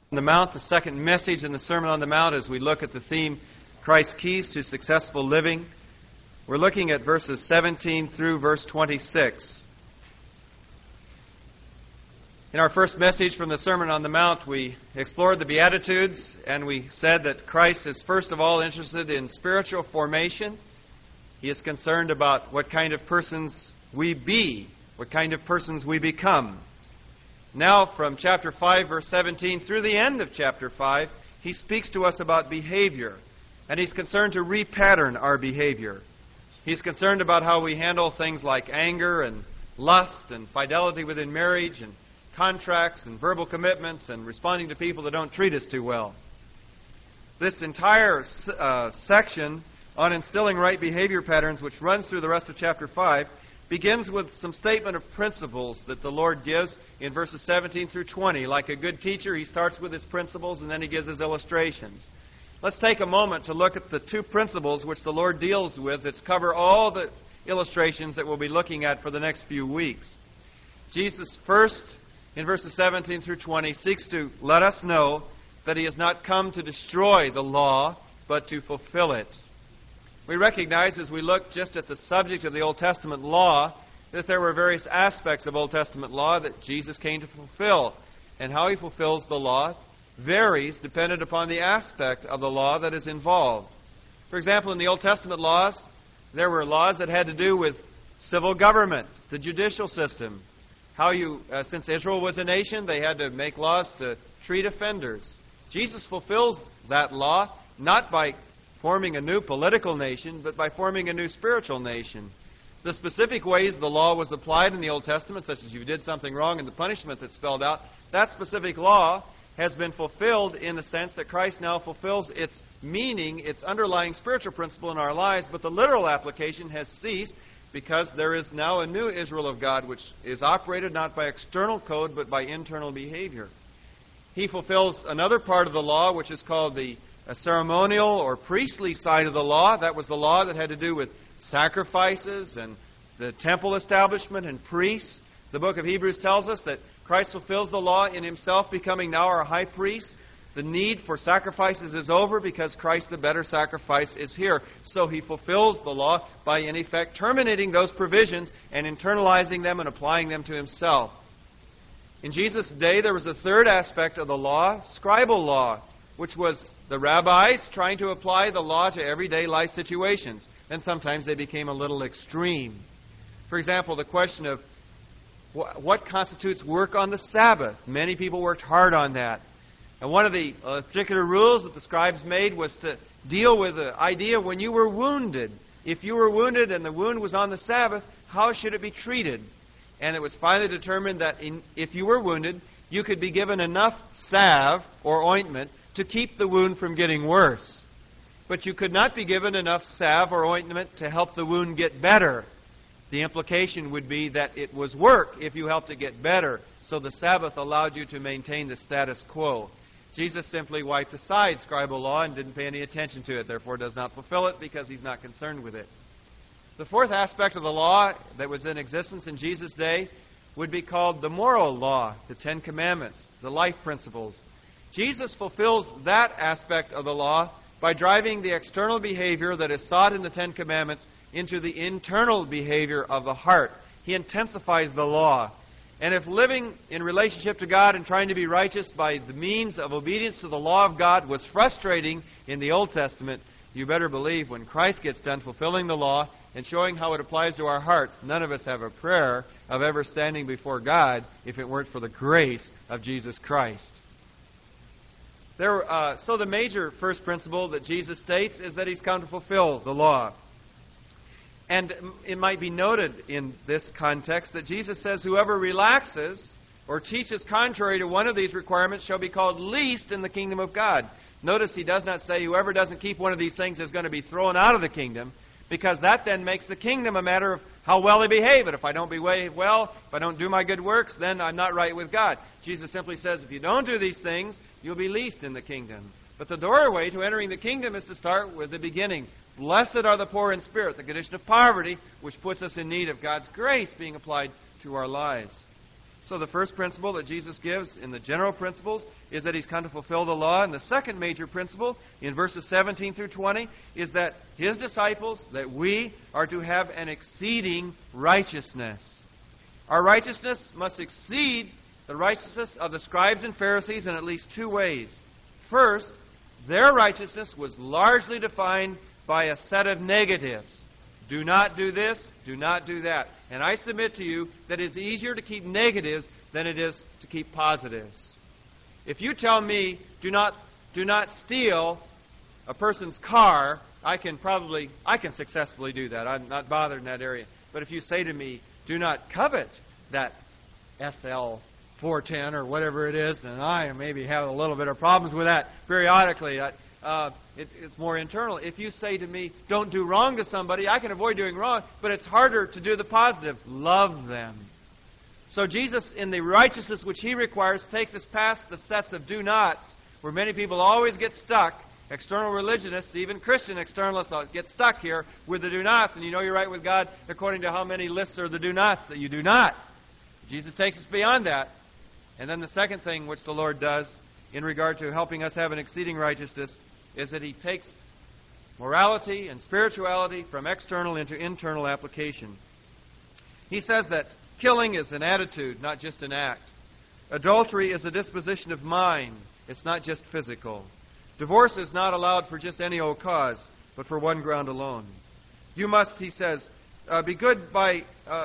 the Mount, the second message in the Sermon on the Mount, as we look at the theme, Christ's Keys to Successful Living. We're looking at verses 17 through verse 26. In our first message from the Sermon on the Mount, we explored the Beatitudes, and we said that Christ is first of all interested in spiritual formation. He is concerned about what kind of persons we be, what kind of persons we become. Now, from chapter 5, verse 17, through the end of chapter 5, he speaks to us about behavior, and he's concerned to repattern our behavior. He's concerned about how we handle things like anger and lust and fidelity within marriage and contracts and verbal commitments and responding to people that don't treat us too well. This entire section on instilling right behavior patterns, which runs through the rest of chapter 5, begins with some statement of principles that the Lord gives in verses 17 through 20. Like a good teacher, he starts with his principles and then he gives his illustrations. Let's take a moment to look at the two principles which the Lord deals with that cover all the illustrations that we'll be looking at for the next few weeks. Jesus first, in verses 17 through 20, seeks to let us know that he has not come to destroy the law, but to fulfill it. We recognize as we look just at the subject of the Old Testament law that there were various aspects of Old Testament law that Jesus came to fulfill. And how he fulfills the law varies dependent upon the aspect of the law that is involved. For example, in the Old Testament laws, there were laws that had to do with civil government, the judicial system. How since Israel was a nation, they had to make laws to treat offenders. Jesus fulfills that law not by forming a new political nation, but by forming a new spiritual nation. The specific ways the law was applied in the Old Testament, such as you did something wrong and the punishment that's spelled out, that specific law has been fulfilled in the sense that Christ now fulfills its meaning, its underlying spiritual principle in our lives, but the literal application has ceased because there is now a new Israel of God which is operated not by external code but by internal behavior. He fulfills another part of the law which is called the ceremonial or priestly side of the law. That was the law that had to do with sacrifices and the temple establishment and priests. The book of Hebrews tells us that Christ fulfills the law in himself, becoming now our high priest. The need for sacrifices is over because Christ, the better sacrifice, is here. So he fulfills the law by, in effect, terminating those provisions and internalizing them and applying them to himself. In Jesus' day, there was a third aspect of the law, scribal law, which was the rabbis trying to apply the law to everyday life situations. And sometimes they became a little extreme. For example, the question of what constitutes work on the Sabbath. Many people worked hard on that. And one of the particular rules that the scribes made was to deal with the idea when you were wounded. If you were wounded and the wound was on the Sabbath, how should it be treated? And it was finally determined that if you were wounded, you could be given enough salve or ointment to keep the wound from getting worse. But you could not be given enough salve or ointment to help the wound get better. The implication would be that it was work if you helped it get better. So the Sabbath allowed you to maintain the status quo. Jesus simply wiped aside scribal law and didn't pay any attention to it, therefore does not fulfill it because he's not concerned with it. The fourth aspect of the law that was in existence in Jesus' day would be called the moral law, the Ten Commandments, the life principles. Jesus fulfills that aspect of the law by driving the external behavior that is sought in the Ten Commandments into the internal behavior of the heart. He intensifies the law. And if living in relationship to God and trying to be righteous by the means of obedience to the law of God was frustrating in the Old Testament, you better believe when Christ gets done fulfilling the law and showing how it applies to our hearts, none of us have a prayer of ever standing before God if it weren't for the grace of Jesus Christ. So the major first principle that Jesus states is that he's come to fulfill the law. And it might be noted in this context that Jesus says whoever relaxes or teaches contrary to one of these requirements shall be called least in the kingdom of God. Notice he does not say whoever doesn't keep one of these things is going to be thrown out of the kingdom, because that then makes the kingdom a matter of how well they behave. And if I don't behave well, if I don't do my good works, then I'm not right with God. Jesus simply says if you don't do these things, you'll be least in the kingdom. But the doorway to entering the kingdom is to start with the beginning. Blessed are the poor in spirit, the condition of poverty, which puts us in need of God's grace being applied to our lives. So the first principle that Jesus gives in the general principles is that He's come to fulfill the law. And the second major principle in verses 17 through 20 is that His disciples, that we, are to have an exceeding righteousness. Our righteousness must exceed the righteousness of the scribes and Pharisees in at least two ways. First, their righteousness was largely defined by a set of negatives. Do not do this, do not do that. And I submit to you that it is easier to keep negatives than it is to keep positives. If you tell me, do not steal a person's car, I can successfully do that. I'm not bothered in that area. But if you say to me, do not covet that SL 410 or whatever it is, and I maybe have a little bit of problems with that periodically. It's more internal. If you say to me, don't do wrong to somebody, I can avoid doing wrong, but it's harder to do the positive. Love them. So Jesus, in the righteousness which He requires, takes us past the sets of do-nots, where many people always get stuck. External religionists, even Christian externalists, get stuck here with the do-nots, and you know you're right with God according to how many lists are the do-nots that you do not. Jesus takes us beyond that. And then the second thing which the Lord does in regard to helping us have an exceeding righteousness is that He takes morality and spirituality from external into internal application. He says that killing is an attitude, not just an act. Adultery is a disposition of mind. It's not just physical. Divorce is not allowed for just any old cause, but for one ground alone. You must, he says, be good by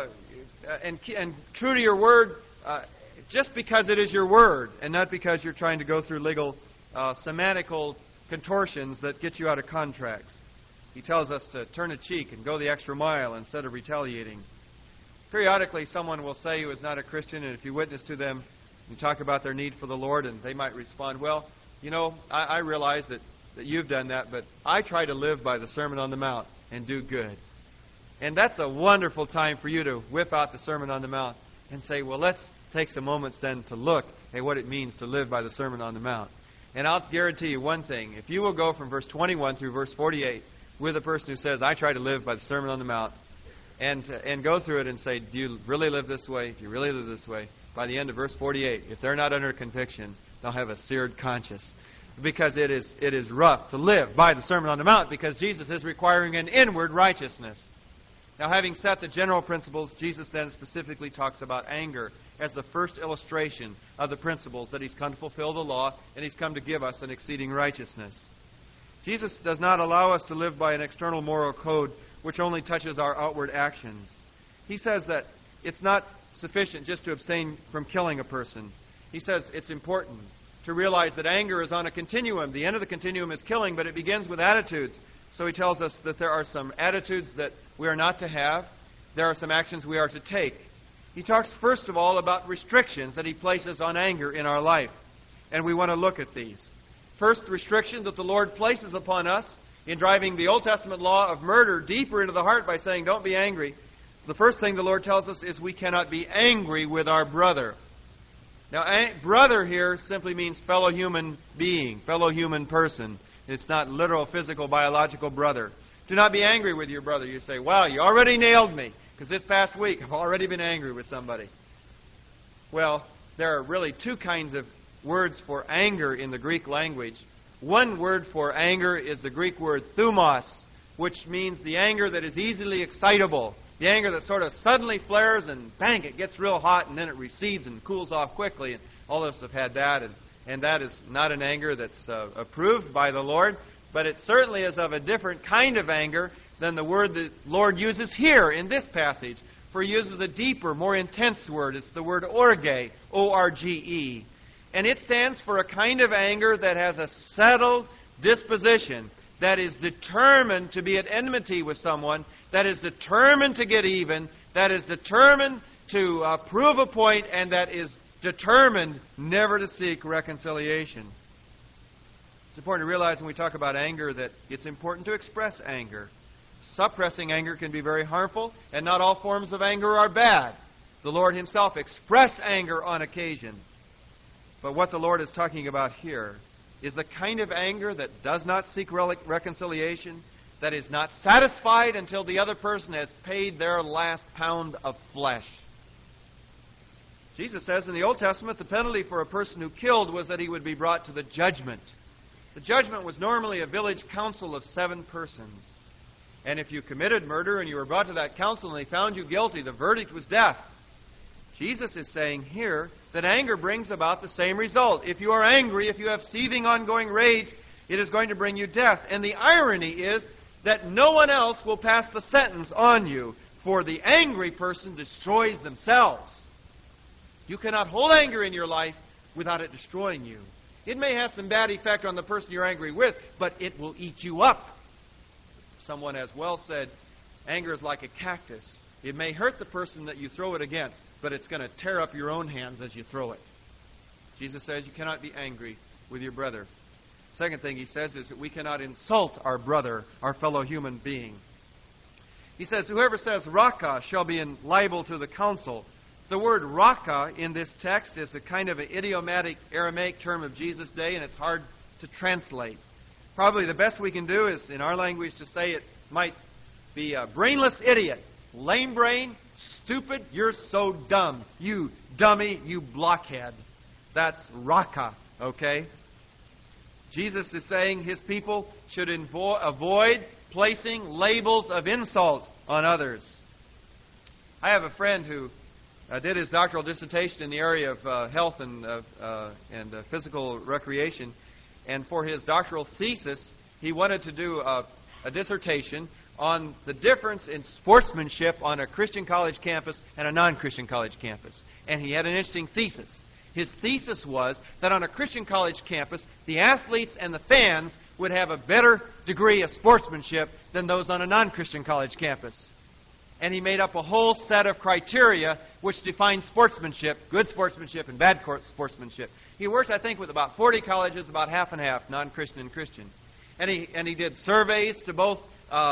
and true to your word just because it is your word, and not because you're trying to go through legal semantical contortions that get you out of contracts. He tells us to turn a cheek and go the extra mile instead of retaliating. Periodically, someone will say who is not a Christian, and if you witness to them, you talk about their need for the Lord, and they might respond, well, you know, I realize that you've done that, but I try to live by the Sermon on the Mount and do good. And that's a wonderful time for you to whip out the Sermon on the Mount and say, well, let's take some moments then to look at what it means to live by the Sermon on the Mount. And I'll guarantee you one thing. If you will go from verse 21 through verse 48 with a person who says, I try to live by the Sermon on the Mount, and go through it and say, do you really live this way? Do you really live this way? By the end of verse 48, if they're not under conviction, they'll have a seared conscience. Because it is rough to live by the Sermon on the Mount, because Jesus is requiring an inward righteousness. Now, having set the general principles, Jesus then specifically talks about anger as the first illustration of the principles that He's come to fulfill the law, and He's come to give us an exceeding righteousness. Jesus does not allow us to live by an external moral code which only touches our outward actions. He says that it's not sufficient just to abstain from killing a person. He says it's important to realize that anger is on a continuum. The end of the continuum is killing, but it begins with attitudes. So he tells us that there are some attitudes that we are not to have. There are some actions we are to take. He talks first of all about restrictions that He places on anger in our life. And we want to look at these. First restriction that the Lord places upon us in driving the Old Testament law of murder deeper into the heart by saying, don't be angry. The first thing the Lord tells us is we cannot be angry with our brother. Now, brother here simply means fellow human being, fellow human person. It's not literal, physical, biological brother. Do not be angry with your brother. You say, wow, you already nailed me, because this past week I've already been angry with somebody. Well, there are really two kinds of words for anger in the Greek language. One word for anger is the Greek word thumos, which means the anger that is easily excitable. The anger that sort of suddenly flares and bang, it gets real hot and then it recedes and cools off quickly. And all of us have had that. And that is not an anger that's approved by the Lord, but it certainly is of a different kind of anger than the word the Lord uses here in this passage. For He uses a deeper, more intense word. It's the word orge, O-R-G-E. And it stands for a kind of anger that has a settled disposition, that is determined to be at enmity with someone, that is determined to get even, that is determined to prove a point, and that is determined never to seek reconciliation. It's important to realize when we talk about anger that it's important to express anger. Suppressing anger can be very harmful, and not all forms of anger are bad. The Lord Himself expressed anger on occasion. But what the Lord is talking about here is the kind of anger that does not seek reconciliation, that is not satisfied until the other person has paid their last pound of flesh. Jesus says in the Old Testament the penalty for a person who killed was that he would be brought to the judgment. The judgment was normally a village council of 7 persons. And if you committed murder and you were brought to that council and they found you guilty, the verdict was death. Jesus is saying here that anger brings about the same result. If you are angry, if you have seething, ongoing rage, it is going to bring you death. And the irony is that no one else will pass the sentence on you, for the angry person destroys themselves. You cannot hold anger in your life without it destroying you. It may have some bad effect on the person you're angry with, but it will eat you up. Someone has well said, anger is like a cactus. It may hurt the person that you throw it against, but it's going to tear up your own hands as you throw it. Jesus says you cannot be angry with your brother. Second thing he says is that we cannot insult our brother, our fellow human being. He says, whoever says raka shall be liable to the council. The word raka in this text is a kind of an idiomatic Aramaic term of Jesus' day, and it's hard to translate. Probably the best we can do is, in our language, to say it might be a brainless idiot, lame brain, stupid, you're so dumb, you dummy, you blockhead. That's raka, okay? Jesus is saying his people should avoid placing labels of insult on others. I have a friend who did his doctoral dissertation in the area of health and physical recreation. And for his doctoral thesis, he wanted to do a dissertation on the difference in sportsmanship on a Christian college campus and a non-Christian college campus. And he had an interesting thesis. His thesis was that on a Christian college campus, the athletes and the fans would have a better degree of sportsmanship than those on a non-Christian college campus. And he made up a whole set of criteria which defined sportsmanship, good sportsmanship and bad sportsmanship. He worked, I think, with about 40 colleges, about half and half, non-Christian and Christian. And he did surveys to both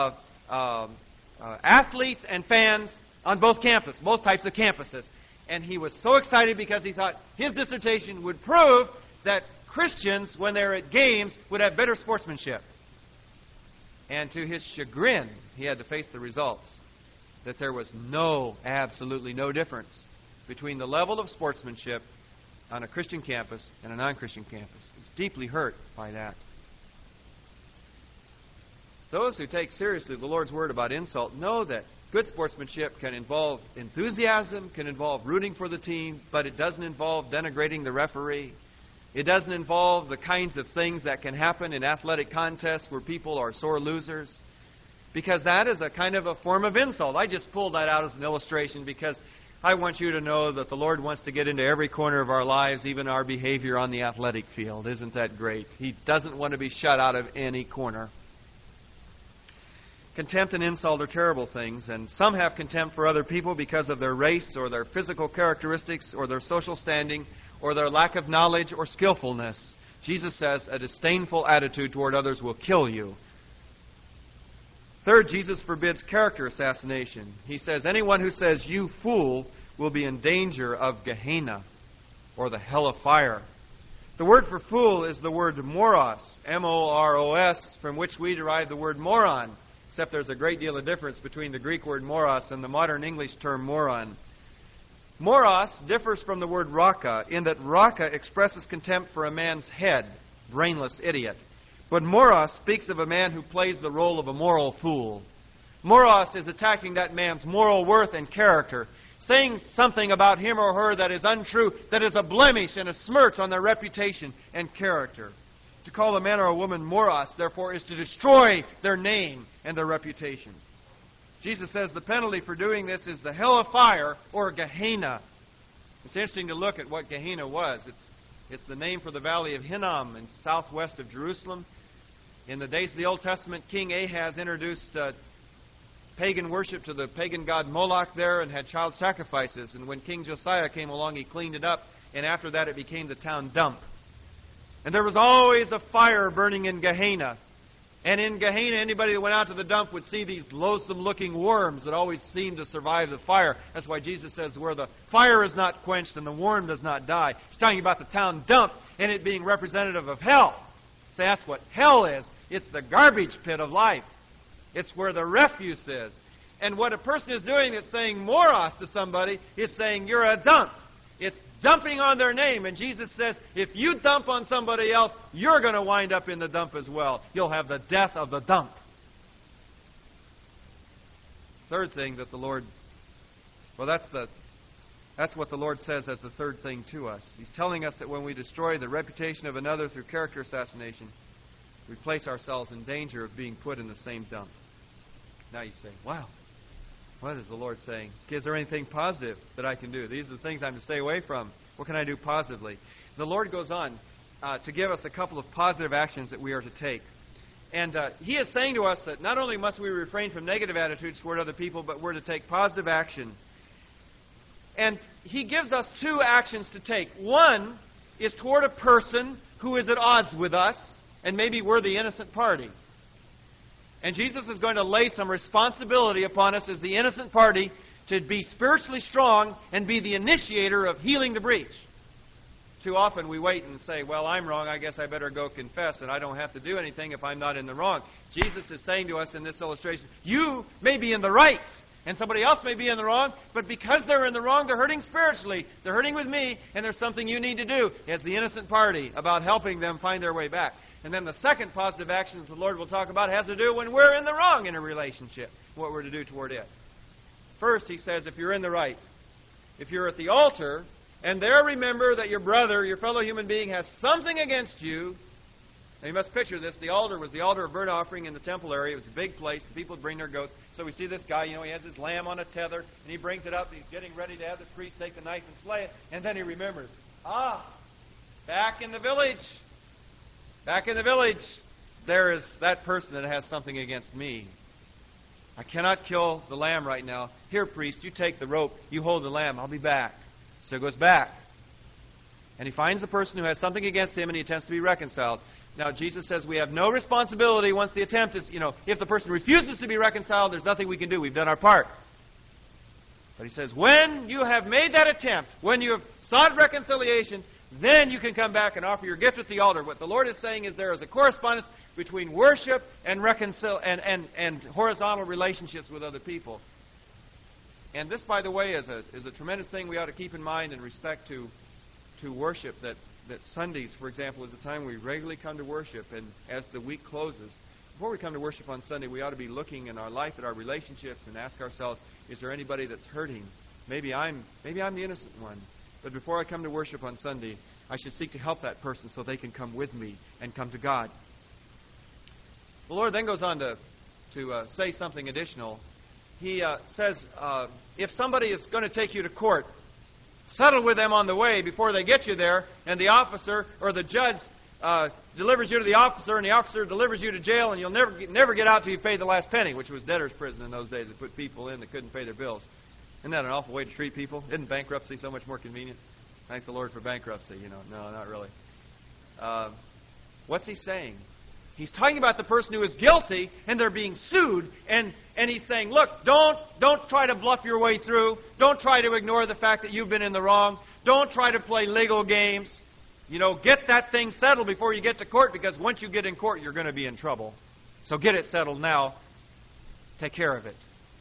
athletes and fans on both types of campuses. And he was so excited because he thought his dissertation would prove that Christians, when they're at games, would have better sportsmanship. And to his chagrin, he had to face the results. That there was absolutely no difference between the level of sportsmanship on a Christian campus and a non-Christian campus. He was deeply hurt by that. Those who take seriously the Lord's word about insult know that good sportsmanship can involve enthusiasm, can involve rooting for the team, but it doesn't involve denigrating the referee. It doesn't involve the kinds of things that can happen in athletic contests where people are sore losers, because that is a kind of a form of insult. I just pulled that out as an illustration because I want you to know that the Lord wants to get into every corner of our lives, even our behavior on the athletic field. Isn't that great? He doesn't want to be shut out of any corner. Contempt and insult are terrible things, and some have contempt for other people because of their race or their physical characteristics or their social standing or their lack of knowledge or skillfulness. Jesus says a disdainful attitude toward others will kill you. Third, Jesus forbids character assassination. He says anyone who says, "You fool," will be in danger of Gehenna, or the hell of fire. The word for fool is the word moros, M-O-R-O-S, from which we derive the word moron, except there's a great deal of difference between the Greek word moros and the modern English term moron. Moros differs from the word raka in that raka expresses contempt for a man's head, brainless idiot. But moros speaks of a man who plays the role of a moral fool. Moros is attacking that man's moral worth and character, saying something about him or her that is untrue, that is a blemish and a smirch on their reputation and character. To call a man or a woman moros, therefore, is to destroy their name and their reputation. Jesus says the penalty for doing this is the hell of fire, or Gehenna. It's interesting to look at what Gehenna was. It's the name for the valley of Hinnom in southwest of Jerusalem. In the days of the Old Testament, King Ahaz introduced pagan worship to the pagan god Moloch there and had child sacrifices. And when King Josiah came along, he cleaned it up. And after that, it became the town dump. And there was always a fire burning in Gehenna. And in Gehenna, anybody that went out to the dump would see these loathsome-looking worms that always seemed to survive the fire. That's why Jesus says where the fire is not quenched and the worm does not die. He's talking about the town dump and it being representative of hell. So that's what hell is. It's the garbage pit of life. It's where the refuse is. And what a person is doing that's saying moros to somebody is saying you're a dump. It's dumping on their name. And Jesus says, if you dump on somebody else, you're going to wind up in the dump as well. You'll have the death of the dump. Third thing that the Lord, well, that's what the Lord says as the third thing to us. He's telling us that when we destroy the reputation of another through character assassination, we place ourselves in danger of being put in the same dump. Now you say, wow, what is the Lord saying? Is there anything positive that I can do? These are the things I'm to stay away from. What can I do positively? The Lord goes on to give us a couple of positive actions that we are to take. And He is saying to us that not only must we refrain from negative attitudes toward other people, but we're to take positive action. And He gives us two actions to take. One is toward a person who is at odds with us, and maybe we're the innocent party. And Jesus is going to lay some responsibility upon us as the innocent party to be spiritually strong and be the initiator of healing the breach. Too often we wait and say, well, I'm wrong, I guess I better go confess, and I don't have to do anything if I'm not in the wrong. Jesus is saying to us in this illustration, you may be in the right, and somebody else may be in the wrong, but because they're in the wrong, they're hurting spiritually. They're hurting with me, and there's something you need to do as the innocent party about helping them find their way back. And then the second positive action that the Lord will talk about has to do when we're in the wrong in a relationship, what we're to do toward it. First, He says, if you're in the right, if you're at the altar, and there remember that your brother, your fellow human being, has something against you. Now you must picture this. The altar was the altar of burnt offering in the temple area. It was a big place. People would bring their goats. So we see this guy, he has his lamb on a tether, and he brings it up, and he's getting ready to have the priest take the knife and slay it. And then he remembers, back in the village, there is that person that has something against me. I cannot kill the lamb right now. Here, priest, you take the rope. You hold the lamb. I'll be back. So he goes back. And he finds the person who has something against him, and he attempts to be reconciled. Now, Jesus says we have no responsibility once the attempt is, if the person refuses to be reconciled, there's nothing we can do. We've done our part. But He says, when you have made that attempt, when you have sought reconciliation, then you can come back and offer your gift at the altar. What the Lord is saying is there is a correspondence between worship and and horizontal relationships with other people. And this, by the way, is a tremendous thing we ought to keep in mind in respect to worship, that Sundays, for example, is a time we regularly come to worship, and as the week closes, before we come to worship on Sunday, we ought to be looking in our life at our relationships and ask ourselves, is there anybody that's hurting? Maybe I'm the innocent one. But before I come to worship on Sunday, I should seek to help that person so they can come with me and come to God. The Lord then goes on to say something additional. He says, if somebody is going to take you to court, settle with them on the way before they get you there, and the officer or the judge delivers you to the officer, and the officer delivers you to jail, and you'll never get out till you pay the last penny, which was debtor's prison in those days. They put people in that couldn't pay their bills. Isn't that an awful way to treat people? Isn't bankruptcy so much more convenient? Thank the Lord for bankruptcy, No, not really. What's He saying? He's talking about the person who is guilty and they're being sued, and He's saying, look, don't try to bluff your way through. Don't try to ignore the fact that you've been in the wrong. Don't try to play legal games. Get that thing settled before you get to court, because once you get in court, you're going to be in trouble. So get it settled now. Take care of it.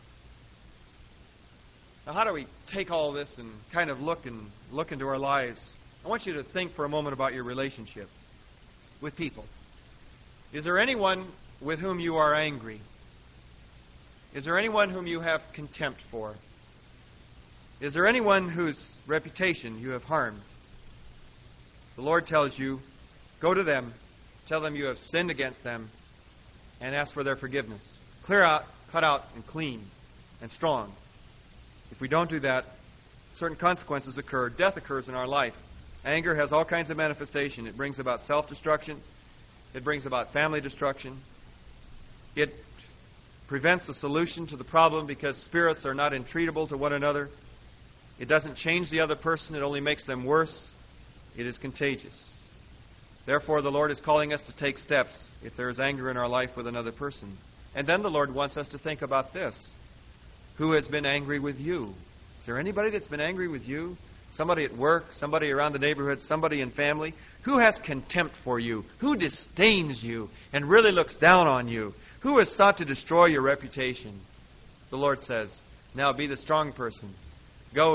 Now, how do we take all this and kind of look into our lives? I want you to think for a moment about your relationship with people. Is there anyone with whom you are angry? Is there anyone whom you have contempt for? Is there anyone whose reputation you have harmed? The Lord tells you, go to them, tell them you have sinned against them, and ask for their forgiveness. Clear out, cut out, and clean, and strong. If we don't do that, certain consequences occur. Death occurs in our life. Anger has all kinds of manifestation. It brings about self-destruction. It brings about family destruction. It prevents a solution to the problem because spirits are not entreatable to one another. It doesn't change the other person. It only makes them worse. It is contagious. Therefore, the Lord is calling us to take steps if there is anger in our life with another person. And then the Lord wants us to think about this. Who has been angry with you? Is there anybody that's been angry with you? Somebody at work, somebody around the neighborhood, somebody in family? Who has contempt for you? Who disdains you and really looks down on you? Who has sought to destroy your reputation? The Lord says, now be the strong person. Go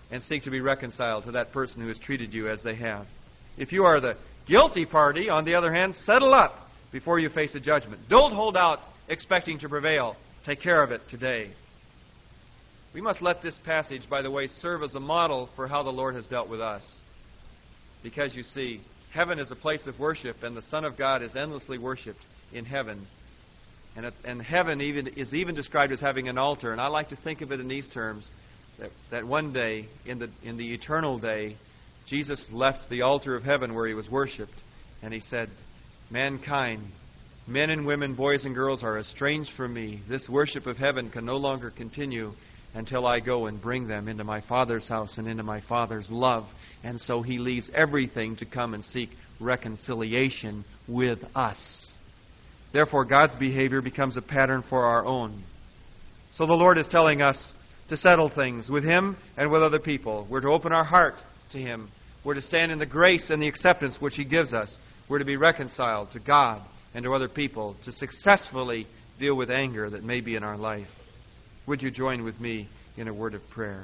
and seek to be reconciled to that person who has treated you as they have. If you are the guilty party, on the other hand, settle up before you face a judgment. Don't hold out expecting to prevail. Take care of it today. We must let this passage, by the way, serve as a model for how the Lord has dealt with us. Because you see, heaven is a place of worship, and the Son of God is endlessly worshipped in heaven. And heaven is even described as having an altar. And I like to think of it in these terms, that one day, in the eternal day, Jesus left the altar of heaven where he was worshipped, and he said, "Mankind, men and women, boys and girls, are estranged from me. This worship of heaven can no longer continue until I go and bring them into my Father's house and into my Father's love." And so he leaves everything to come and seek reconciliation with us. Therefore, God's behavior becomes a pattern for our own. So the Lord is telling us to settle things with Him and with other people. We're to open our heart to Him. We're to stand in the grace and the acceptance which He gives us. We're to be reconciled to God and to other people, to successfully deal with anger that may be in our life. Would you join with me in a word of prayer?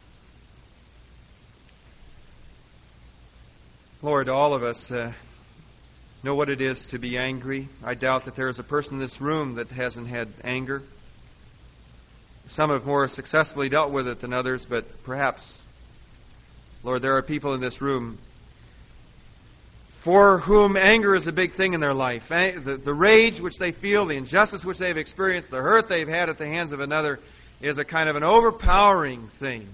Lord, all of us know what it is to be angry. I doubt that there is a person in this room that hasn't had anger. Some have more successfully dealt with it than others, but perhaps, Lord, there are people in this room for whom anger is a big thing in their life. The rage which they feel, the injustice which they've experienced, the hurt they've had at the hands of another is a kind of an overpowering thing.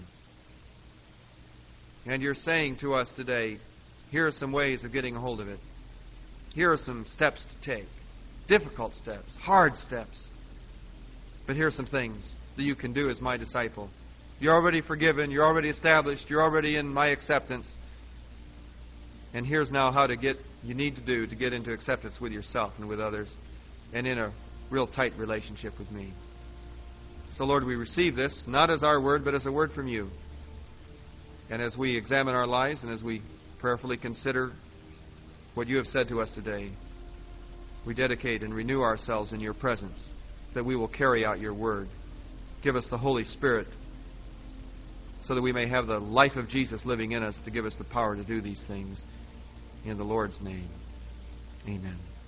And you're saying to us today, here are some ways of getting a hold of it. Here are some steps to take. Difficult steps, hard steps. But here are some things that you can do as my disciple. You're already forgiven, you're already established, you're already in my acceptance. And here's now how you need to do to get into acceptance with yourself and with others, and in a real tight relationship with me. So Lord, we receive this, not as our word, but as a word from you. And as we examine our lives and as we prayerfully consider what you have said to us today, we dedicate and renew ourselves in your presence, that we will carry out your word. Give us the Holy Spirit so that we may have the life of Jesus living in us to give us the power to do these things. In the Lord's name, amen.